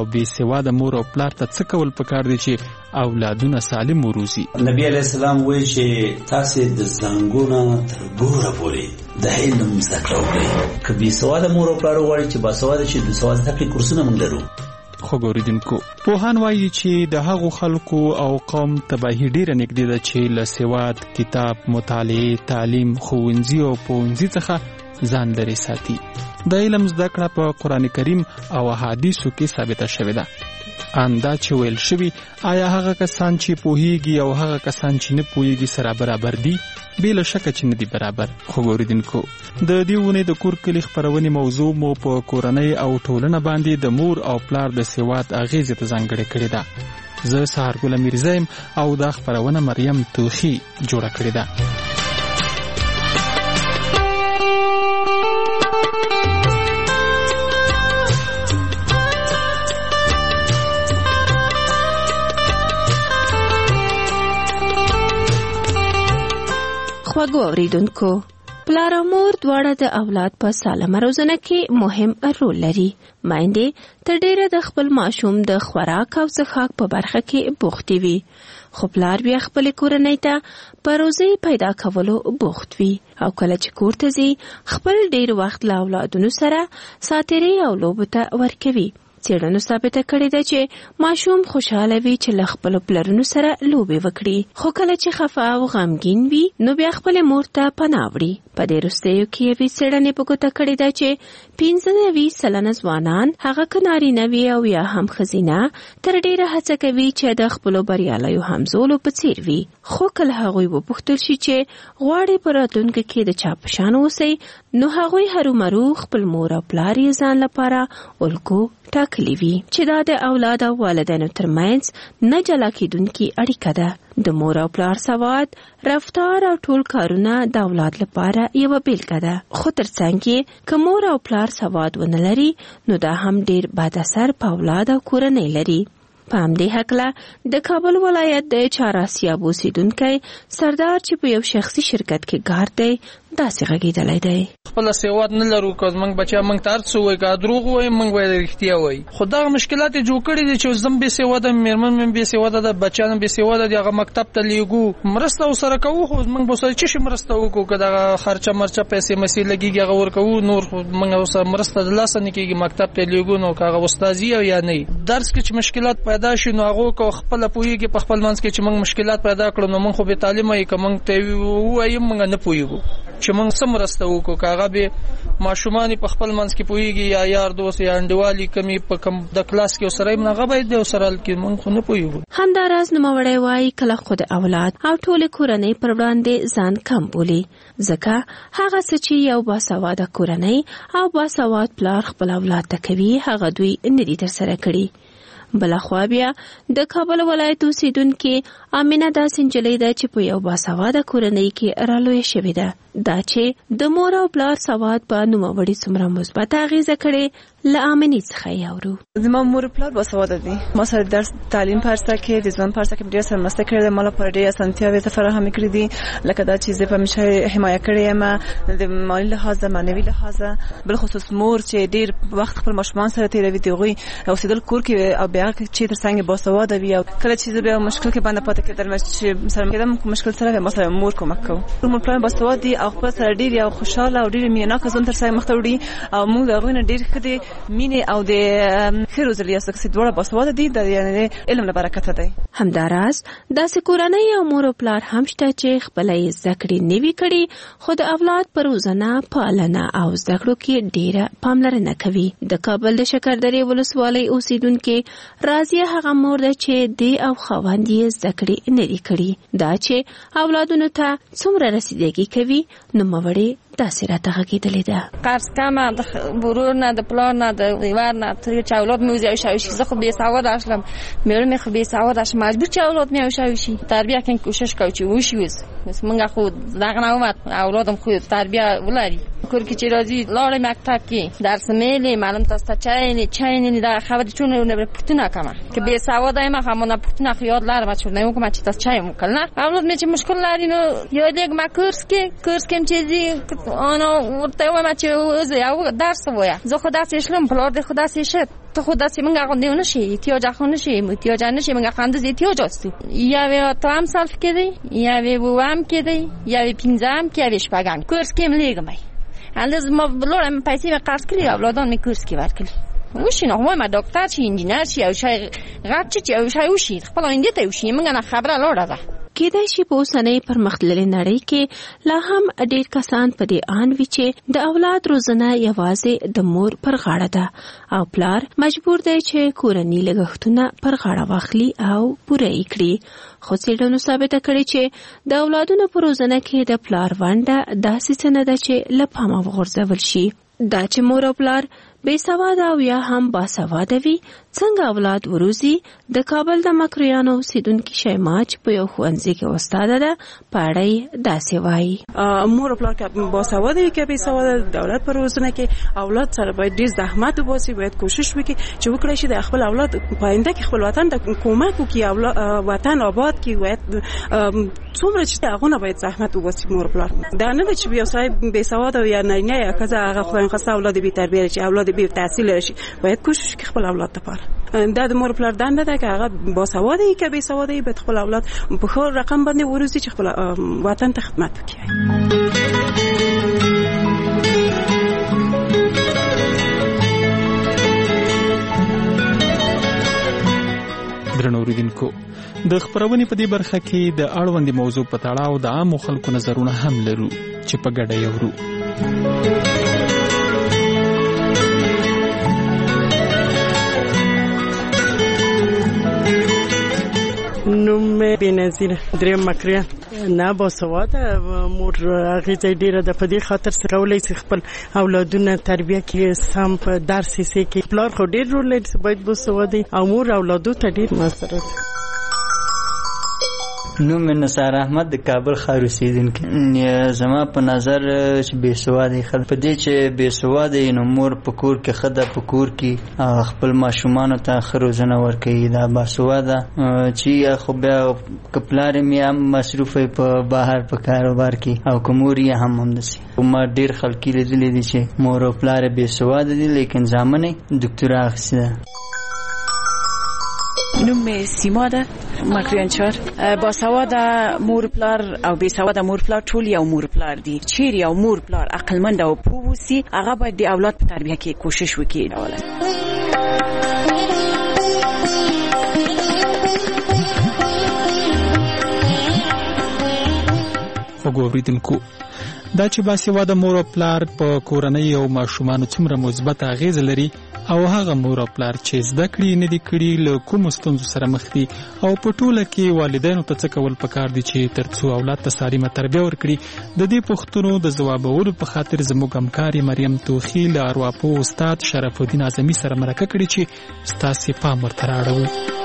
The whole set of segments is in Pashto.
او بې سواده مور او پلار ته څه کول پکار دي چې اولادونه سالم وروزي. نبی علیه السلام وایي چې تاسې د زنګونه تر ګوره پورې د علم زده کړه وکړئ. که بې سواده مور او پلار وغواړي چې باسواده شي، د سواد زده کړې کورسونه موږ لرو. خو ګوریدونکو، پوهان وایي چې د هغو خلکو او قوم تباهي ډیره نږدې ده چې له سواد، کتاب، مطالعې، تعلیم، ښوونځي او پوهنځي څخه ځان لرې ساتي. د علم زده کړه په قرآن کریم او احادیثو کې ثابته شوې ده. اندا چې ویل شوي، آیا هغه کسان چې پوهیږي او هغه کسان چې نه پوهیږي سره برابر دي؟ بې له شکه چې نه دي برابر. خو ګوریدونکو، د دې اونۍ د کور کلي خپرونې موضوع مو په کورنۍ او ټولنه باندې د مور او پلار د سواد اغیزې ته ځانګړې کړې ده. زه سهارګل میرزا یم او دا خپرونه مریم توخي جوړه کړې ده. خواږو اوریدونکو، پلار او مور دواړه د اولاد په سالمه روزنه کې مهم رول لري. میندې تر ډیره د خپل ماشوم د خوراک او څښاک په برخه کې بوختې وي، خو پلار بیا خپل کورنۍ ته په روزي پیدا کولو بوخت وي او کله چې کور ته ځي خپل ډیر وخت له اولادونو سره ساتیري او لوبو ته ورکوي. څېړنو ثابته کړې ده چې ماشوم خوشاله وي چې له خپلو پلرونو سره لوبې وکړي، خو کله چې خفه او غمګین وي نو بیا خپلې مور ته پناه وړي. په دې وروستیو کې یوې څېړنې په ګوته کړې ده چې 95% ځوانان، هغه که نارینه وي او یا هم ښځینه، تر ډېره هڅه کوي چې د خپلو بریالیو همزولو په څېر وي. خو کله هغوی وپوښتل شي چې غواړي په راتلونکي کې د چا په شان اوسئ، نو هغوی هرومرو خپل مور او پلار یې ځان لپاره الګو ټاکلي وي چې دا د اولاد او والدینو ترمنځ نه جلا کېدونکې اړیکه ده. د مور او پلار سواد، رفتار او ټول کارونه د اولاد لپاره یوه بیلګه ده. خو ترڅنګ یې که مور او پلار سواد ونه لري نو دا هم ډیر بد اثر په اولاد او کورنۍ لري. په همدې هکله د کابل ولایت د چهاراسیاب اوسیدونکی سردار چې په یو شخصي شرکت کې کار دی داسې غږېدلی دی: خپل سواد نه لرو، که زموږ بچا موږ ته هر څه وایي، که دروغ وایي موږ باید رښتیا وایي. خو دغه مشکلات یې جوړ کړي دي چې زم بې سواده، مېرمن مې بې سواده ده، بچیان بې سواده دي، هغه مکتب ته لیږو، مرسته ورسره کوو، خو موږ به ورسره څه شي مرسته وکړو؟ که دغه خرچه مرچه پیسې مسې لګېږي هغه ورکوو، نور خو موږ ورسره مرسته د لاسه نه کېږي. مکتب ته لیږو نو که هغه استاد او یا نه، درس کې چې مشکلات پیدا شي نو هغه که خپله پوهېږي په خپل منځ کې چې موږ مشکلات پیدا کړو نو موږ خو بې تعلیمه یو، که موږ ته ووایو موږ نه پوهېږو چې موږ څه مرسته وکړو. که هغه به ماشومان په خپل منځ کې پوهېږي یا یار دوست یا انډیوالي کمې په کم د کلاس کې ورسره یې هغه باید د ورسره حل کړي، موږ خو نه پوهېږو. همداراز نوموړی وایي کله خو د اولاد او ټولې کورنۍ پر وړاندې ځان کم بولي، ځکه هغه څه چې یو باسواده کورنۍ او باسواد پلار خپل اولاد ته کوي هغه دوی نه دي ترسره کړي. بلخوا بیا د کابل ولایت اوسیدونکې امینه داسې نجلۍ ده چې په یو باسواده کورنۍ کې رالویه شوې ده. دا چې د مور او پلار سواد په نوموړي څومره مثبت اغیزه کړې له امینې څخه یې اورو. زما مور پلار باسواده دي، ما سره درس تعلیم په هرڅه کې د ژوند په هرڅه کې ډېره سرمسته کړې ده، ما لپاره ډېرې اسانتیاوې ته فراهمې کړې دي، لکه دا چې زه په همیشه حمایه کړې یم د مالي لحاظه، معنوي لحاظه، بالخصوص مور چې ډېر وخت خپل ماشومان سره تېروي، د هغوی اوسېدل کور کې او بیا چې ترڅنګ باسواده وي، او کله چې زه بیا مشکل کې باندې پاتې کېدم چې سره کېدم مشکل سره ما سره مور کومک کوي. مور پلار باسواده دي او خپل سره ډېر یو خوشحاله او ډېر مینهناکه ژوند ترڅنګ مخ ته وړي، او موږ د هغوی نه ډېر ښه د مینې او د ښه روزلي یاست چې دواړه باسواده دي، د علم له برکته دی. همداراز داسې کورنۍ او مور او پلار هم شته چې خپله یې زده کړې نه وي کړي، خو د اولاد په روزنه، پالنه او زده کړو کې ډېره پاملرنه کوي. د کابل د شکردرې ولسوالۍ اوسیدونکې راضیه هغه مور ده چې دی او خاوند یې زده کړې نه دي کړي. دا چې اولادونو ته څومره رسیدګي کوي نوموړې داسې راته غږېدلې ده: قرض کمه د ورور نه، د پلار نه، د ورور نه، چې اولاد مې وزي او شاوشي. زه خو بې سواده شلم، مېړه مې خو بې سواده شم، مجبور چې اولاد مې او شاوشي. تربیه کوم کوشش کوو چې وشي وس موږ خو دغه نه اومد اولادم خو تربیه ولري. کور کې چې راځي لاړې مکتب کې درس میلې معلوم تاسو ته چاینې دا خبرې چون نه پښتنه کومه که بې سواده یم همونه پښتنه خو یاد لرم چې نه کوم چې تاسو چای مو کړل. نه اولاد مې چې مشکل لري نو یو دغه ما کورس کې چې انا ورته وایم چې زه یو درس وایم زه خو داسې شلم پلار دې خو داسې شد تو خود دستی من غوندی نشی احتیاج نشی احتیاج نشی من غوندی احتیاج است یا تو هم صرف کردی یا بوام کردی یا پینزام که یا شپگم کورس کیم لیگم انداز ما بلورم پیسی و قرض کلی اولادان می کورس کی ورکلی وشی نه ما دکتر چی انجینر چی او شای غرب چی او شای وشی خپل اندی ته وشی من نه خبره لوړه کېدای شي په اوسنۍ پرمختللې نړۍ کې لا هم ډېر کسان په دې اند وي چې د اولاد روزنه یوازې د مور پر غاړه ده او پلار مجبور دی چې کورني لګښتونه پر غاړه واخلي او پوره یې کړي خو څېړنو ثابته کړې چې د اولادونو په روزنه کې د پلار ونډه داسې څه نه ده چې له پامه وغورځول شي دا چې مور او پلار بې سواده او یا هم باسواده وي څنګه اولاد وروزي د کابل د مکرویانو اوسیدونکي شیما چې په یو ښوونځي کې استاده ده په اړه یې داسې وایي مور او پلار که باسواده وي که بې سواده د اولاد په روزنه کې اولاد سره باید ډېر زحمت وباسي باید کوشش وکړي چې وکړی شي د خپل اولاد په آینده کې خپل وطن ته کومک وکړي وطن آباد کړي باید څومره چې هغه نه باید زحمت وباسي مور او پلار دا نه ده چې یو سړی بې سواده یا نارینه یا ښځه هغه خدای نخواسته اولاد بې تربیه شي اولاد بې تحصیل شي باید کوشش وکړي خپل اولاد لپاره دا د مور پلار دنده ده که هغه باسواده ای که بې سواده ای باید خپل اولاد په ښه رقم باندې وروزي چې خپل وطن ته خدمت وکړي. درنو اوریدونکو د خبرونې په دې برخه کې د اړوندې موضوع په تړاو د عامو خلکو نظرونه هم لرو چې په ګډه یې اورو. نوم بېنظیر دریم مکریان نه باسواده مور اغیزه ډیره د په دې خاطر سره ولې چې خپل اولادونه تربیه کې سم په درس یې کې پلار خو ډیر رول لري چې باید باسواده او مور اولادو ته ډیر مسره. نوم نصار احمد د کابل ښار اوسیدونکی. زما په نظر چې بې سواده خلک په دې چې بې سواده نو مور په کور کې ښځه په کور کې خپل ماشومانو ته ښه روزنه ورکوي. دا باسواده چې خو بیا که پلار یې هم مصروف وي په بهر په کاروبار کې او که مور یې هم همداسې. ما ډېر خلک لیدلي دي چې مور او پلار یې بې سواده دي لیکن زامن یې دکتورا اخیستې ده. نوم سیما ده مکریان چار. باسواده مور پلار او بې سواده مور پلار ټول یو مور پلار دي. چیرې یو مور پلار عقلمند او پوه وسي هغه باید د اولاد په تربیه کې کوشش وکړي. وګورئ دا چې باسواده مور او پلار په کورنۍ او ماشومانو څومره مثبت اغیز لري او هغه مور او پلار چې زده کړي نه دي کړي له کومو ستونزو سره مخ دي او په ټوله کې والدینو ته څه کول پکار دي چې ترڅو اولاد ته سالمه تربیه ورکړي. د دې پوښتنو د ځوابولو په خاطر زموږ همکارې مریم توخي له ارواپوه استاد شرف الدین اعظمي سره مرکه کړې چې ستاسې پام ورته رااړوو.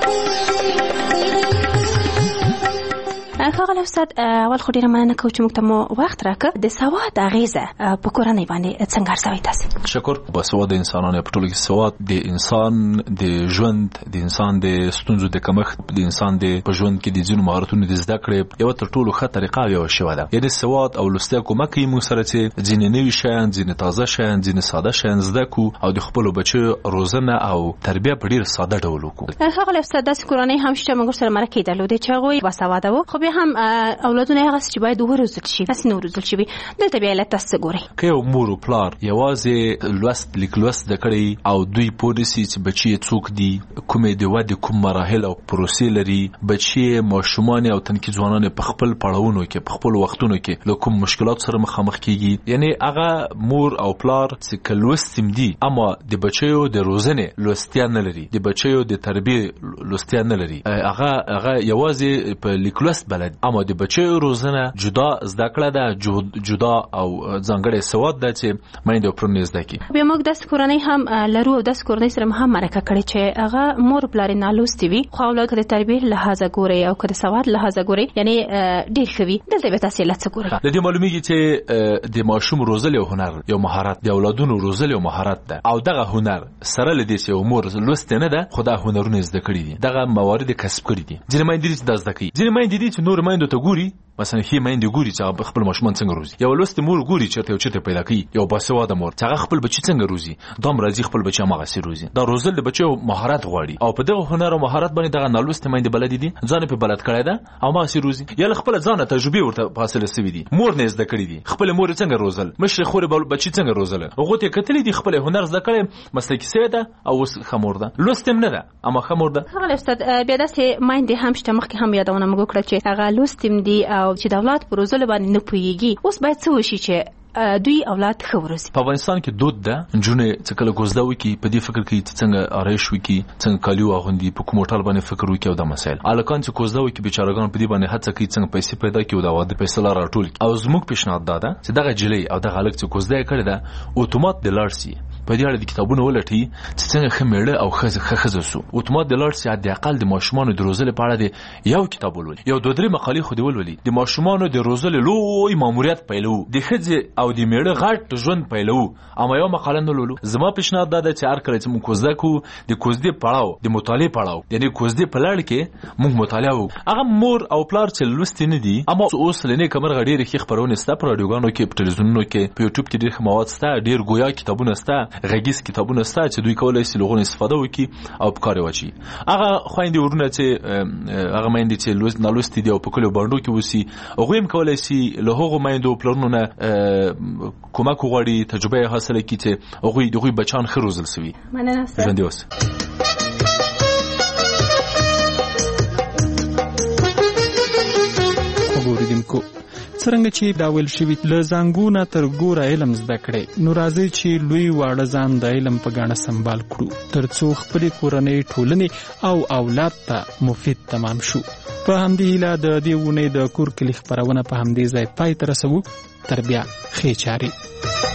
ښاغلی استاد اول خو ډېره مننه کوو چې موږ ته مو وخت راکړه. د سواد اغیزه په کورنۍ باندې څنګه ارزوئ تاسې؟ شکر. باسواده انسانان په ټولو کې سواد د انسان د ژوند د انسان د ستونزو د کمښت د انسان د په ژوند کې د ځینو مهارتونو د زده کړې یوه تر ټولو ښه طریقه یوه شوه ده. یعنې سواد او لوستل کومک کوي موږ سره چې ځینې نوي شیان ځینې تازه شیان ځینې ساده شیان زده کړو او د خپلو بچیو روزنه او تربیه په ډېر ساده ډول وکړو. ښاغلی استاد داسې کورنۍ هم شته موږ سره مرکې درلودې چې هغوی باسواده وو خو بیا هم اولادونه هغه چې باید وروزل شي تاسې نه وروزل شوي. دلته بیا علت تاسو څه ګورئ؟ که یو مور او پلار یوازې لوست لیک لوست زده کړی او دوی پوه نسي چې بچي یې څوک دي کومې د ودې کوم مراحل او پروسې لري بچي یې ماشومان او تنکي ځوانان په خپل پړاوونو کې په خپل وختونو کې له کوم مشکلات سره مخامخ کیږي. یعنی هغه مور او پلار چې لوستیم دي اما د بچیو د روزنې لوستیا نه لري د بچیو د تربیه لوستیا نه لري هغه یوازې په لیک لوست بلد اما د بچیو روزنه جدا زده کړه ده جدا او ځانګړی سواد ده چې مینده او پرونی زده کی. بیا موږ داسې کورنۍ هم لرو او داسې کورنۍ سره هم مرکه کړې چې هغه مور پلار نالوستي وي خو اولاد که د تربیې لحاظه ګوري او که د سواد لحاظه ګوري یعنی ډېر ښه وي. دلته بیا تاسې علت څه ګورئ؟ د دې معلومیږي چې د ماشوم روزل یو هنر یو مهارت د اولادونو روزل یو مهارت ده او دغه هنر سره له دې چې مور لوست نه ده خو دا هنرونه زده کړي دي دغه موارد کسب کړي دي. ځینې میندې چې دا زده کوي ځینې میندې چې نور میندو ته ګوري مثلا هي مېندې ګوري چې خپل ماشومان څنګه روزي یو لوست مور ګوري چې پیدا کوي یو باسواده مور چې خپل بچی څنګه روزي دا مرضی خپل بچی ماغه سي روزي دا روزل د بچو مهارت غواړي او په دغه هنر او مهارت باندې دغه نالوست مېندې بلد دي ځان په بلد کړی ده او ما سي روزي یا خپل ځان تجربه ورته فاصله سوي دي مور نه زده کړی دي خپل مور څنګه روزل مشر خور بچی څنګه روزل هغه ته کتلې دي خپل هنر زده کړي مسلکی سي ده او خمور ده لوستم نه ده اما خمور ده هغه استاد بیا داسې مېندې هم شته مخکې هم یادونه موږ کړه چې هغه لوستم دي او چې د اولاد پر روزل باندې نه پويږي اوس باید څه وشي چې دوی اولاد خبروسي په افغانستان کې دود ده جنونه چې کله ګوزدا وکي په دې فکر کې څنګه آرایش وکي څنګه کالیو اغوندي په کوم ټال باندې فکر وکي او د مسائل الکان چې ګوزدا وکي بیچارهګان په دې باندې هڅه کوي څنګه پیسې پیدا کړي او د واده پیسې لاره ټول او زموږ پیشنهاد ده چې دغه جلی او دغه الک چې ګوزدا کړی ده اتومات د لارسي په دې اړه د کتابونو ولټي چې څنګه خمیړه او خزه سو اتومات د لارسي د اقل د ماشومان د روزل په اړه دی یو کتاب ولولي یو دوه درې مقالې خو دی ولولي د ماشومان د روزل لوی ماموریت پیلو د خزه او د میړه غټ ژوند پیلو اما یو مقاله نه لولو زما پیشنهاد ده چې هر کله چې موږ کوزده کو د کوزده پړاو د مطالعه پړاو یعنی کوزده په لړ کې موږ مطالعه وکړو هغه مور او پلار چې لوست نه دي اما اوس لنی کمر غډیر کې خبرونه ستا پر رادیوګانو کې په تلویزیونونو کې په یوټیوب کې ډیر مواد ستا ډیر گویا کتابونه ستا غږیز کتابونه ستا چې دوی کولای شي لغون استفاده وکړي او په کار واچي هغه خويندې ورونه چې هغه مېندې چې نالوست دي او په کلو باندې کې وسی هغه هم کولای شي له هغه مېندو پلانونه کومک وغواړي تجربه حاصله کړي چې هغه دغه بچان خروزل سوي مننه ژوند اوس وګورئ څرنګه چې دا ویل شوي له زنګونه تر ګوره علم زده کړئ نو راځئ چې لوی واړه ځان د علم په ګاڼه سمبال کړو تر څو خپلې کورنۍ ټولنې او اولاد ته مفید تمام شو په همدې هیله د دې اونۍ د کور کلي خپرونه په همدې ځای پای ته رسوو تر بیا ښې چارې